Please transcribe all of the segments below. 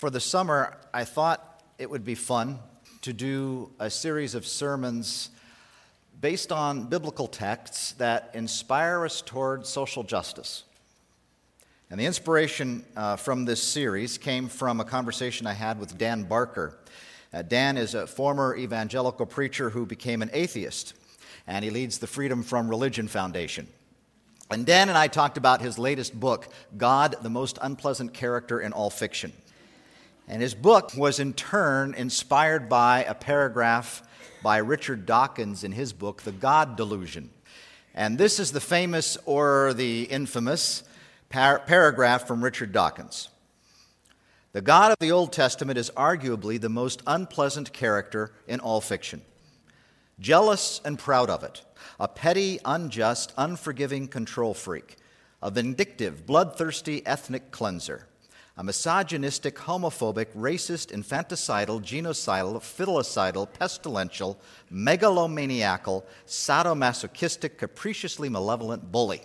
For the summer, I thought it would be fun to do a series of sermons based on biblical texts that inspire us toward social justice. And the inspiration from this series came from a conversation I had with Dan Barker. Dan is a former evangelical preacher who became an atheist, and he leads the Freedom from Religion Foundation. And Dan and I talked about his latest book, God, the Most Unpleasant Character in All Fiction. And his book was in turn inspired by a paragraph by Richard Dawkins in his book, The God Delusion. And this is the famous or the infamous paragraph from Richard Dawkins. The God of the Old Testament is arguably the most unpleasant character in all fiction. Jealous and proud of it, a petty, unjust, unforgiving control freak, a vindictive, bloodthirsty ethnic cleanser, a misogynistic, homophobic, racist, infanticidal, genocidal, filicidal, pestilential, megalomaniacal, sadomasochistic, capriciously malevolent bully.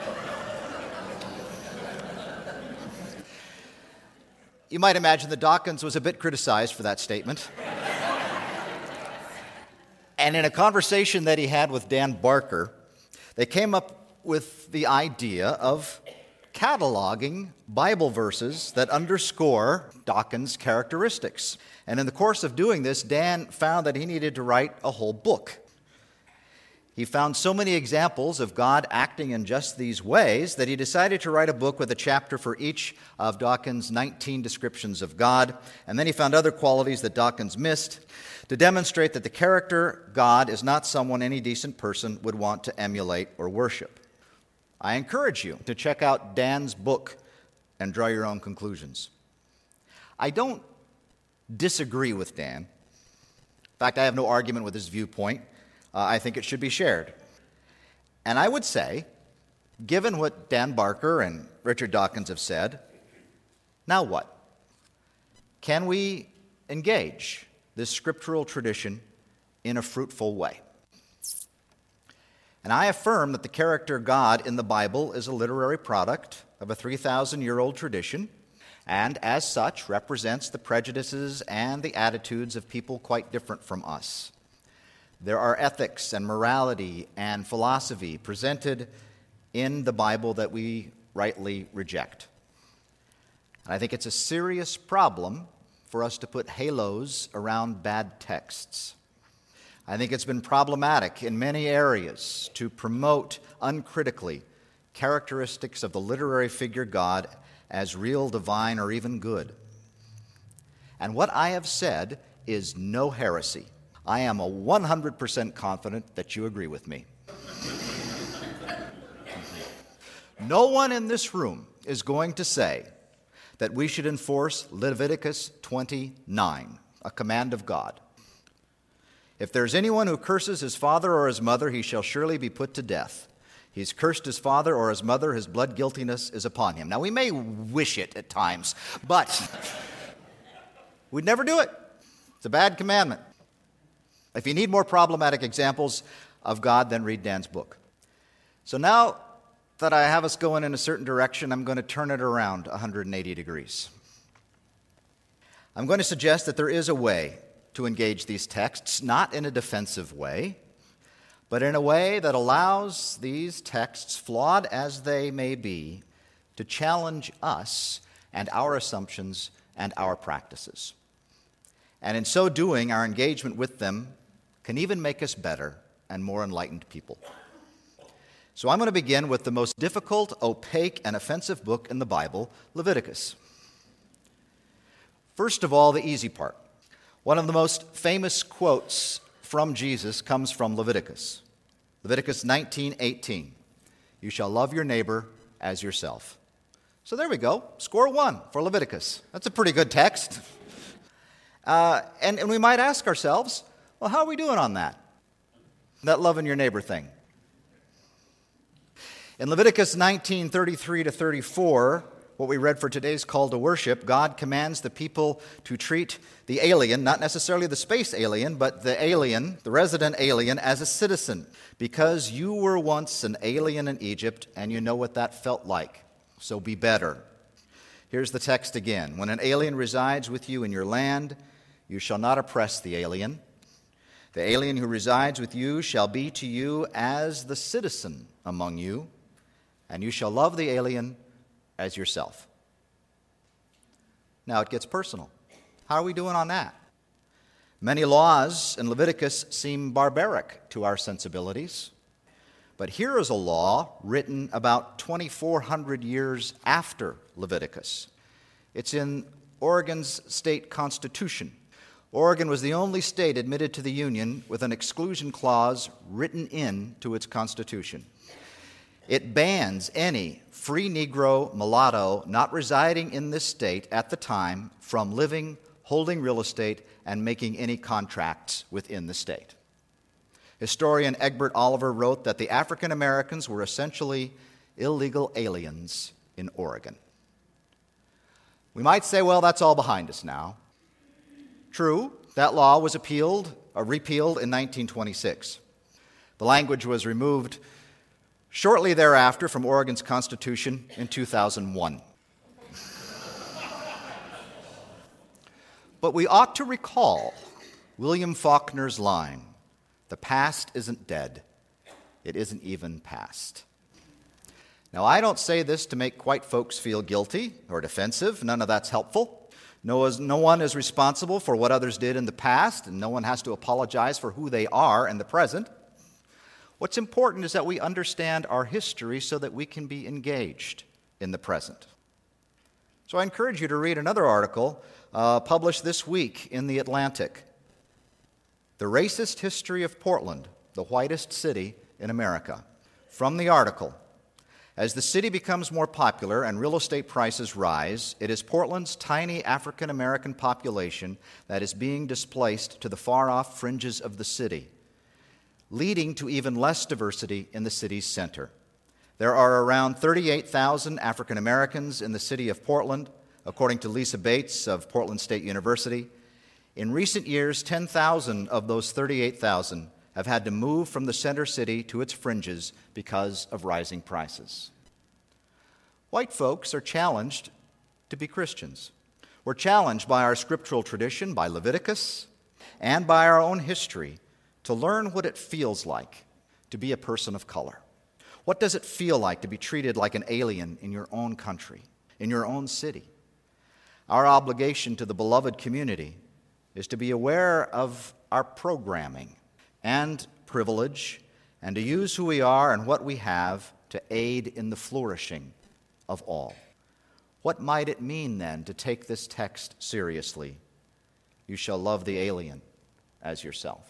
You might imagine that Dawkins was a bit criticized for that statement. And in a conversation that he had with Dan Barker, they came up with the idea of cataloging Bible verses that underscore Dawkins' characteristics. And in the course of doing this, Dan found that he needed to write a whole book. He found so many examples of God acting in just these ways that he decided to write a book with a chapter for each of Dawkins' 19 descriptions of God. And then he found other qualities that Dawkins missed to demonstrate that the character God is not someone any decent person would want to emulate or worship. I encourage you to check out Dan's book and draw your own conclusions. I don't disagree with Dan. In fact, I have no argument with his viewpoint. I think it should be shared. And I would say, given what Dan Barker and Richard Dawkins have said, now what? Can we engage this scriptural tradition in a fruitful way? And I affirm that the character God in the Bible is a literary product of a 3,000-year-old tradition, and as such represents the prejudices and the attitudes of people quite different from us. There are ethics and morality and philosophy presented in the Bible that we rightly reject. And I think it's a serious problem for us to put halos around bad texts. I think it's been problematic in many areas to promote uncritically characteristics of the literary figure God as real, divine, or even good. And what I have said is no heresy. I am 100% confident that you agree with me. No one in this room is going to say that we should enforce Leviticus 29, a command of God. If there's anyone who curses his father or his mother, he shall surely be put to death. He's cursed his father or his mother, his blood guiltiness is upon him. Now, we may wish it at times, but we'd never do it. It's a bad commandment. If you need more problematic examples of God, then read Dan's book. So now that I have us going in a certain direction, I'm going to turn it around 180 degrees. I'm going to suggest that there is a way to engage these texts, not in a defensive way, but in a way that allows these texts, flawed as they may be, to challenge us and our assumptions and our practices. And in so doing, our engagement with them can even make us better and more enlightened people. So I'm going to begin with the most difficult, opaque, and offensive book in the Bible, Leviticus. First of all, the easy part. One of the most famous quotes from Jesus comes from Leviticus. Leviticus 19:18. You shall love your neighbor as yourself. So there we go. Score one for Leviticus. That's a pretty good text. And we might ask ourselves, well, how are we doing on that loving your neighbor thing? In Leviticus 19:33-34, what we read for today's call to worship, God commands the people to treat the alien, not necessarily the space alien, but the alien, the resident alien, as a citizen, because you were once an alien in Egypt, and you know what that felt like. So be better. Here's the text again. When an alien resides with you in your land, you shall not oppress the alien. The alien who resides with you shall be to you as the citizen among you, and you shall love the alien as yourself. Now it gets personal. How are we doing on that? Many laws in Leviticus seem barbaric to our sensibilities, but here is a law written about 2,400 years after Leviticus. It's in Oregon's state constitution. Oregon was the only state admitted to the Union with an exclusion clause written into its constitution. It bans any free Negro mulatto not residing in this state at the time from living, holding real estate, and making any contracts within the state. Historian Egbert Oliver wrote that the African Americans were essentially illegal aliens in Oregon. We might say, well, that's all behind us now. True, that law was repealed in 1926. The language was removed shortly thereafter from Oregon's Constitution in 2001. But we ought to recall William Faulkner's line, "The past isn't dead, it isn't even past." Now, I don't say this to make white folks feel guilty or defensive. None of that's helpful. No one is responsible for what others did in the past, and no one has to apologize for who they are in the present. What's important is that we understand our history so that we can be engaged in the present. So I encourage you to read another article published this week in The Atlantic, "The Racist History of Portland, the Whitest City in America." From the article, as the city becomes more popular and real estate prices rise, it is Portland's tiny African American population that is being displaced to the far-off fringes of the city, leading to even less diversity in the city's center. There are around 38,000 African Americans in the city of Portland, according to Lisa Bates of Portland State University. In recent years, 10,000 of those 38,000 have had to move from the center city to its fringes because of rising prices. White folks are challenged to be Christians. We're challenged by our scriptural tradition, by Leviticus, and by our own history to learn what it feels like to be a person of color. What does it feel like to be treated like an alien in your own country, in your own city? Our obligation to the beloved community is to be aware of our programming and privilege, and to use who we are and what we have to aid in the flourishing of all. What might it mean, then, to take this text seriously? You shall love the alien as yourself.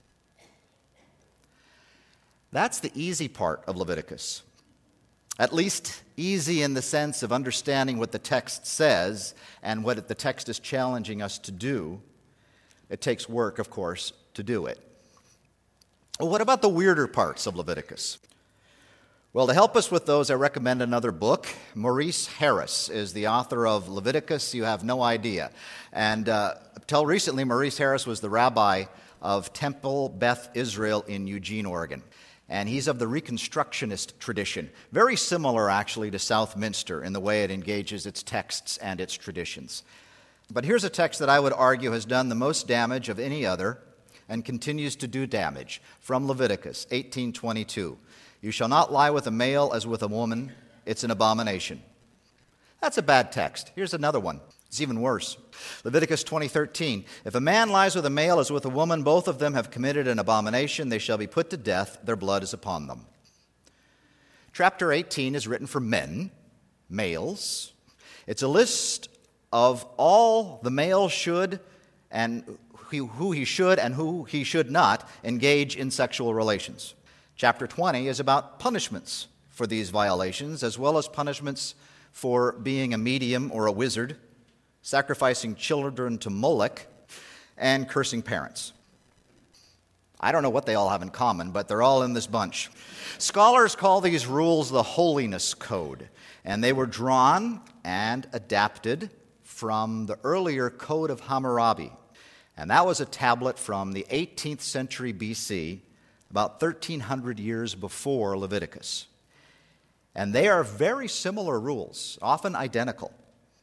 That's the easy part of Leviticus. At least easy in the sense of understanding what the text says and what the text is challenging us to do. It takes work, of course, to do it. Well, what about the weirder parts of Leviticus? Well, to help us with those, I recommend another book. Maurice Harris is the author of Leviticus, You Have No Idea. And until recently, Maurice Harris was the rabbi of Temple Beth Israel in Eugene, Oregon. And he's of the Reconstructionist tradition, very similar, actually, to Southminster in the way it engages its texts and its traditions. But here's a text that I would argue has done the most damage of any other and continues to do damage, from Leviticus 18:22. You shall not lie with a male as with a woman. It's an abomination. That's a bad text. Here's another one. It's even worse. Leviticus 20:13. If a man lies with a male as with a woman, both of them have committed an abomination. They shall be put to death. Their blood is upon them. Chapter 18 is written for men, males. It's a list of all the male should and who he should and who he should not engage in sexual relations. Chapter 20 is about punishments for these violations, as well as punishments for being a medium or a wizard, sacrificing children to Molech, and cursing parents. I don't know what they all have in common, but they're all in this bunch. Scholars call these rules the Holiness Code, and they were drawn and adapted from the earlier Code of Hammurabi. And that was a tablet from the 18th century BC, about 1,300 years before Leviticus. And they are very similar rules, often identical.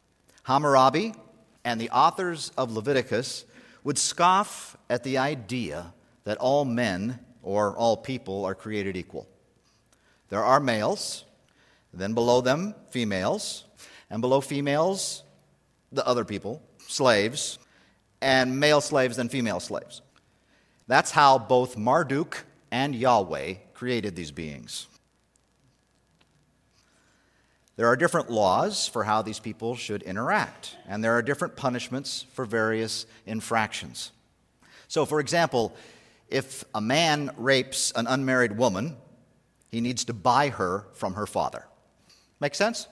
Hammurabi and the authors of Leviticus would scoff at the idea that all men or all people are created equal. There are males, then below them, females, and below females, the other people, slaves, and male slaves and female slaves. That's how both Marduk and Yahweh created these beings. There are different laws for how these people should interact, and there are different punishments for various infractions. So, for example, if a man rapes an unmarried woman, he needs to buy her from her father. Make sense?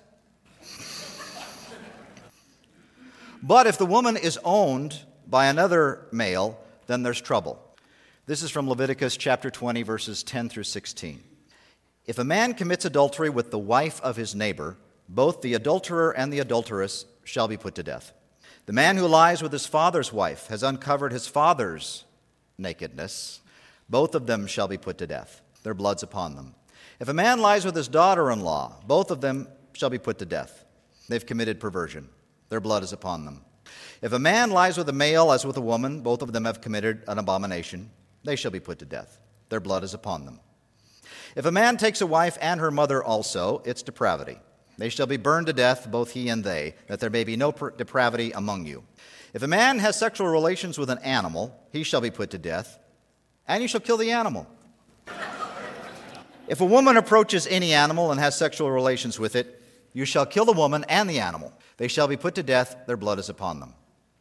But if the woman is owned by another male, then there's trouble. This is from Leviticus chapter 20, verses 10 through 16. If a man commits adultery with the wife of his neighbor, both the adulterer and the adulteress shall be put to death. The man who lies with his father's wife has uncovered his father's nakedness. Both of them shall be put to death. Their blood's upon them. If a man lies with his daughter-in-law, both of them shall be put to death. They've committed perversion. Their blood is upon them. If a man lies with a male as with a woman, both of them have committed an abomination. They shall be put to death. Their blood is upon them. If a man takes a wife and her mother also, it's depravity. They shall be burned to death, both he and they, that there may be no depravity among you. If a man has sexual relations with an animal, he shall be put to death, and you shall kill the animal. If a woman approaches any animal and has sexual relations with it, you shall kill the woman and the animal. They shall be put to death, their blood is upon them.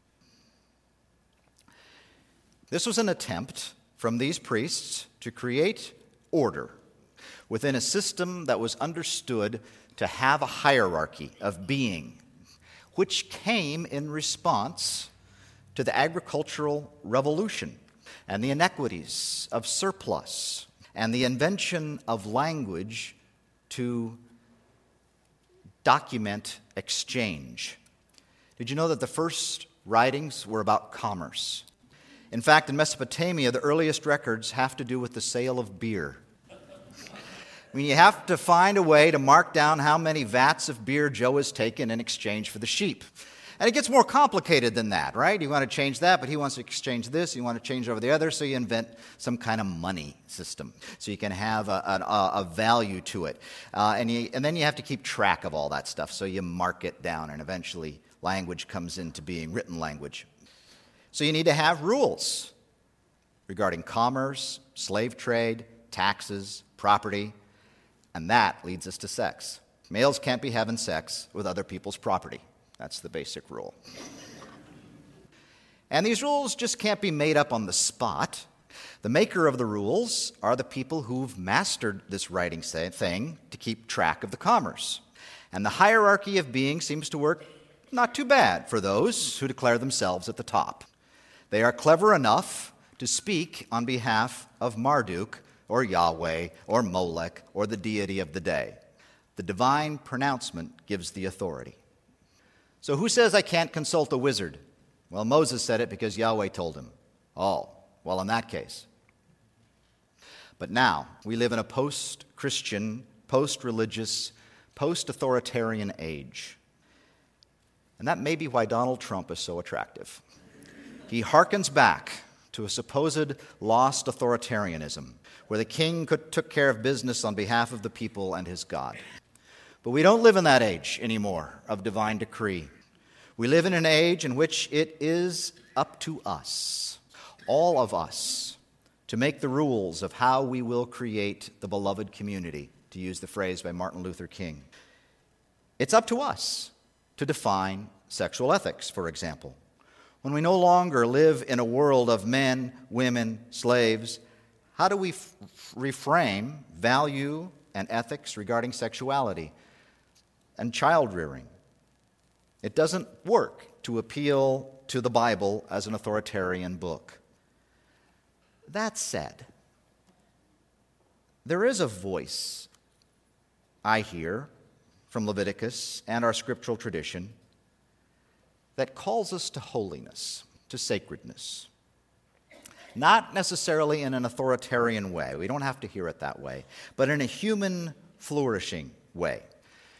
This was an attempt from these priests to create order within a system that was understood to have a hierarchy of being, which came in response to the agricultural revolution and the inequities of surplus and the invention of language to document exchange. Did you know that the first writings were about commerce? In fact, in Mesopotamia, the earliest records have to do with the sale of beer. I mean, you have to find a way to mark down how many vats of beer Joe has taken in exchange for the sheep. And it gets more complicated than that, right? You want to change that, but he wants to exchange this, you want to change over the other, so you invent some kind of money system so you can have a value to it. And then you have to keep track of all that stuff, so you mark it down, and eventually language comes into being, written language. So you need to have rules regarding commerce, slave trade, taxes, property, and that leads us to sex. Males can't be having sex with other people's property. That's the basic rule. And these rules just can't be made up on the spot. The maker of the rules are the people who've mastered this writing thing to keep track of the commerce. And the hierarchy of being seems to work not too bad for those who declare themselves at the top. They are clever enough to speak on behalf of Marduk or Yahweh or Molech or the deity of the day. The divine pronouncement gives the authority. So who says I can't consult a wizard? Well, Moses said it because Yahweh told him. Oh, well, in that case. But now we live in a post-Christian, post-religious, post-authoritarian age. And that may be why Donald Trump is so attractive. He harkens back to a supposed lost authoritarianism, where the king took care of business on behalf of the people and his God. But we don't live in that age anymore of divine decree. We live in an age in which it is up to us, all of us, to make the rules of how we will create the beloved community, to use the phrase by Martin Luther King. It's up to us to define sexual ethics, for example. When we no longer live in a world of men, women, slaves, how do we reframe value and ethics regarding sexuality and child rearing? It doesn't work to appeal to the Bible as an authoritarian book. That said, there is a voice I hear from Leviticus and our scriptural tradition that calls us to holiness, to sacredness. Not necessarily in an authoritarian way. We don't have to hear it that way, but in a human, flourishing way.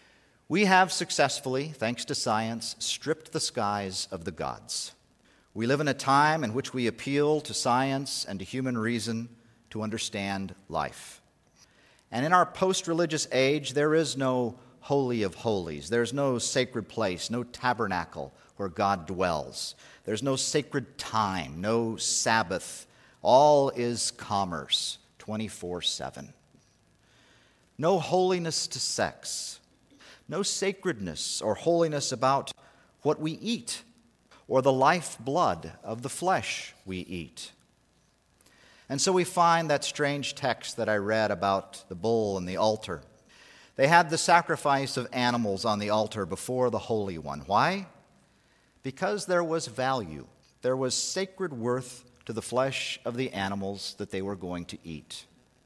We have successfully, thanks to science, stripped the skies of the gods. We live in a time in which we appeal to science and to human reason to understand life. And in our post-religious age, there is no holy of holies. There's no sacred place, no tabernacle where God dwells. There's no sacred time, no Sabbath. All is commerce, 24/7. No holiness to sex. No sacredness or holiness about what we eat or the lifeblood of the flesh we eat. And so we find that strange text that I read about the bull and the altar. They had the sacrifice of animals on the altar before the Holy One. Why? Because there was value. There was sacred worth to the flesh of the animals that they were going to eat.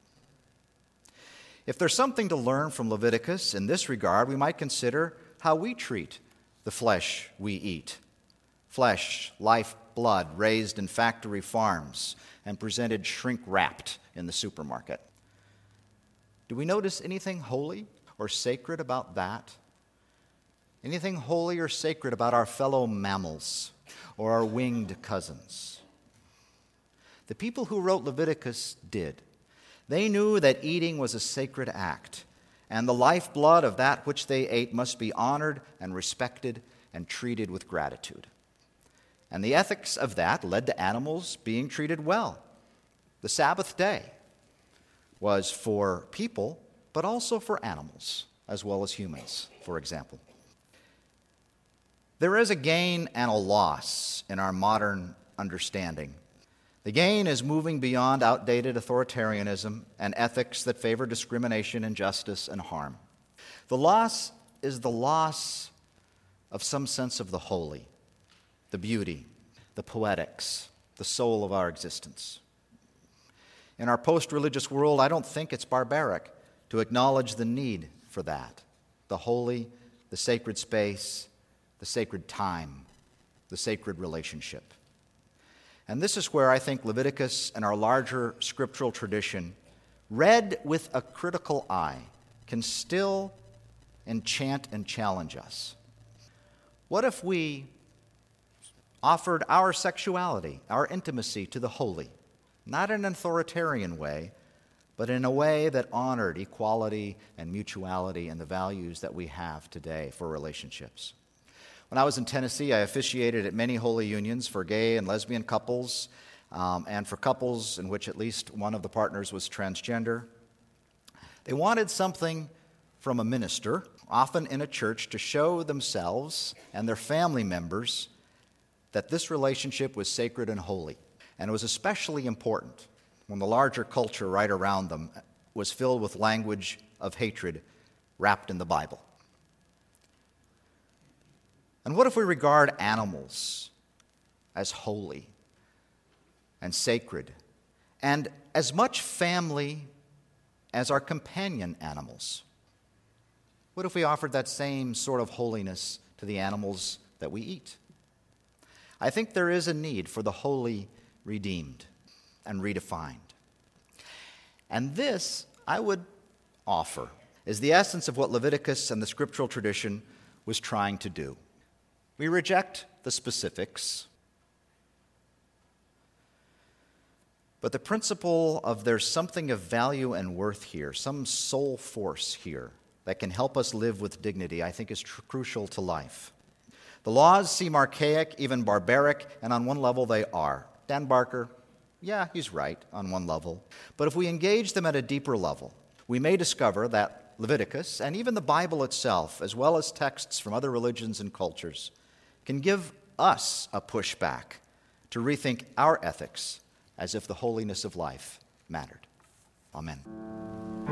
If there's something to learn from Leviticus in this regard, we might consider how we treat the flesh we eat. Flesh, life, blood, raised in factory farms and presented shrink-wrapped in the supermarket. Do we notice anything holy or sacred about that? Anything holy or sacred about our fellow mammals or our winged cousins? The people who wrote Leviticus did. They knew that eating was a sacred act, and the lifeblood of that which they ate must be honored and respected and treated with gratitude. And the ethics of that led to animals being treated well. The Sabbath day was for people, but also for animals, as well as humans, for example. There is a gain and a loss in our modern understanding. The gain is moving beyond outdated authoritarianism and ethics that favor discrimination, injustice, and harm. The loss is the loss of some sense of the holy, the beauty, the poetics, the soul of our existence. In our post-religious world, I don't think it's barbaric to acknowledge the need for that, the holy, the sacred space, the sacred time, the sacred relationship. And this is where I think Leviticus and our larger scriptural tradition, read with a critical eye, can still enchant and challenge us. What if we offered our sexuality, our intimacy to the holy, not in an authoritarian way, but in a way that honored equality and mutuality and the values that we have today for relationships? When I was in Tennessee, I officiated at many holy unions for gay and lesbian couples, and for couples in which at least one of the partners was transgender. They wanted something from a minister, often in a church, to show themselves and their family members that this relationship was sacred and holy. And it was especially important when the larger culture right around them was filled with language of hatred wrapped in the Bible. And what if we regard animals as holy and sacred and as much family as our companion animals? What if we offered that same sort of holiness to the animals that we eat? I think there is a need for the holy redeemed and redefined. And this, I would offer, is the essence of what Leviticus and the scriptural tradition was trying to do. We reject the specifics, but the principle of there's something of value and worth here, some soul force here that can help us live with dignity, I think is crucial to life. The laws seem archaic, even barbaric, and on one level they are. Dan Barker, yeah, he's right on one level. But if we engage them at a deeper level, we may discover that Leviticus, and even the Bible itself, as well as texts from other religions and cultures, can give us a pushback to rethink our ethics as if the holiness of life mattered. Amen.